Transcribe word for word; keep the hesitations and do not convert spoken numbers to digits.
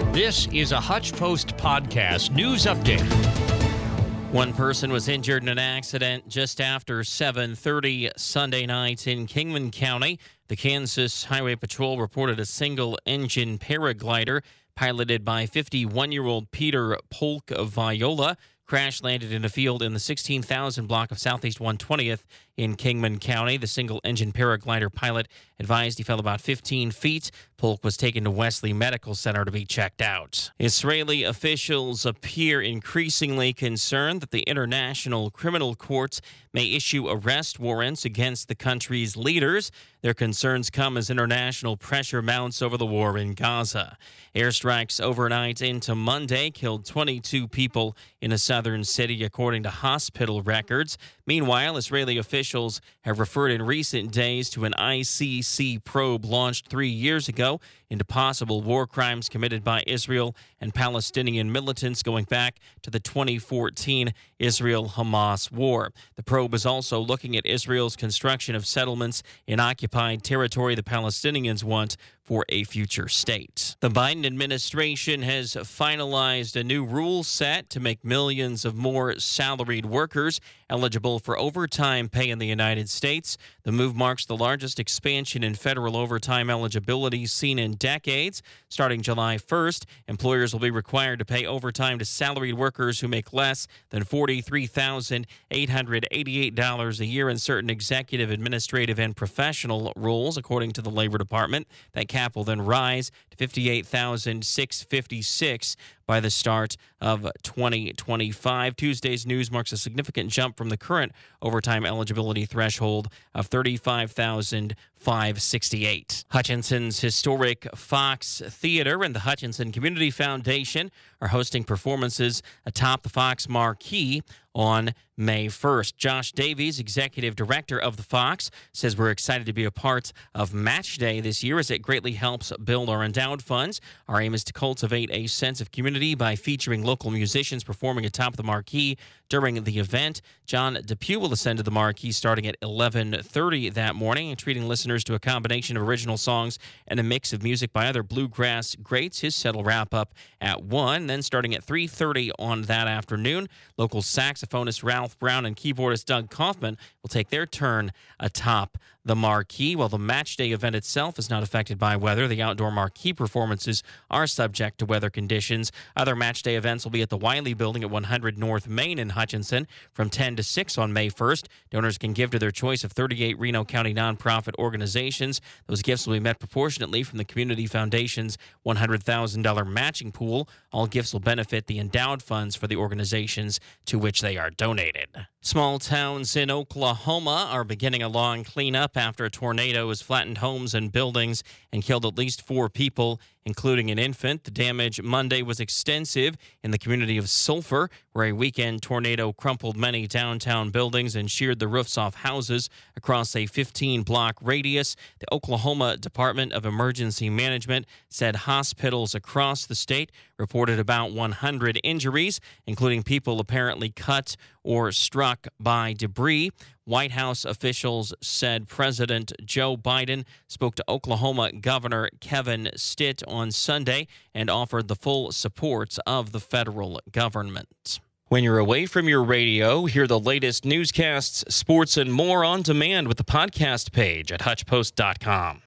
This is a Hutch Post podcast news update. One person was injured in an accident just after seven thirty Sunday night in Kingman County. The Kansas Highway Patrol reported a single-engine paraglider piloted by fifty-one-year-old Peter Polk of Viola crash landed in a field in the sixteen thousand block of Southeast one twentieth in Kingman County. The single-engine paraglider pilot advised he fell about fifteen feet. Polk was taken to Wesley Medical Center to be checked out. Israeli officials appear increasingly concerned that the International Criminal Court may issue arrest warrants against the country's leaders. Their concerns come as international pressure mounts over the war in Gaza. Airstrikes overnight into Monday killed twenty-two people in a southern city, according to hospital records. Meanwhile, Israeli officials have referred in recent days to an I C C probe launched three years ago into possible war crimes committed by Israel and Palestinian militants going back to the twenty fourteen Israel-Hamas war. The probe is also looking at Israel's construction of settlements in occupied territory the Palestinians want for a future state. The Biden administration has finalized a new rule set to make millions of more salaried workers eligible for overtime pay in the United States. The move marks the largest expansion in federal overtime eligibility seen in decades. Starting July first, employers will be required to pay overtime to salaried workers who make less than forty-three thousand eight hundred eighty-eight dollars a year in certain executive, administrative, and professional roles, according to the Labor Department. That cap will then rise to fifty-eight thousand six hundred fifty-six dollars by the start of twenty twenty-five. Tuesday's news marks a significant jump from the current overtime eligibility threshold of thirty-five thousand five hundred sixty-eight dollars. Hutchinson's historic Fox Theater and the Hutchinson Community Foundation are hosting performances atop the Fox marquee on May first. Josh Davies, executive director of the Fox, says we're excited to be a part of Match Day this year as it greatly helps build our endowed funds. Our aim is to cultivate a sense of community by featuring local musicians performing atop the marquee during the event. John Depew will ascend to the marquee starting at eleven thirty that morning, treating listeners to a combination of original songs and a mix of music by other bluegrass greats. His set will wrap up at one. Then starting at three thirty on that afternoon, local saxophonist Ralph Brown and keyboardist Doug Kaufman will take their turn atop the marquee. While the Match Day event itself is not affected by weather, the outdoor marquee performances are subject to weather conditions. Other Match Day events will be at the Wiley Building at one hundred North Main in Hutchinson from ten to six on May first. Donors can give to their choice of thirty-eight Reno County nonprofit organizations. Those gifts will be met proportionately from the Community Foundation's one hundred thousand dollars matching pool. All gifts will benefit the endowed funds for the organizations to which they are donated. Small towns in Oklahoma are beginning a long cleanup after a tornado has flattened homes and buildings and killed at least four people, including an infant. The damage Monday was extensive in the community of Sulphur, where a weekend tornado crumpled many downtown buildings and sheared the roofs off houses across a fifteen-block radius. The Oklahoma Department of Emergency Management said hospitals across the state reported about one hundred injuries, including people apparently cut or struck by debris. White House officials said President Joe Biden spoke to Oklahoma Governor Kevin Stitt on Sunday and offered the full support of the federal government. When you're away from your radio, hear the latest newscasts, sports, and more on demand with the podcast page at hutch post dot com.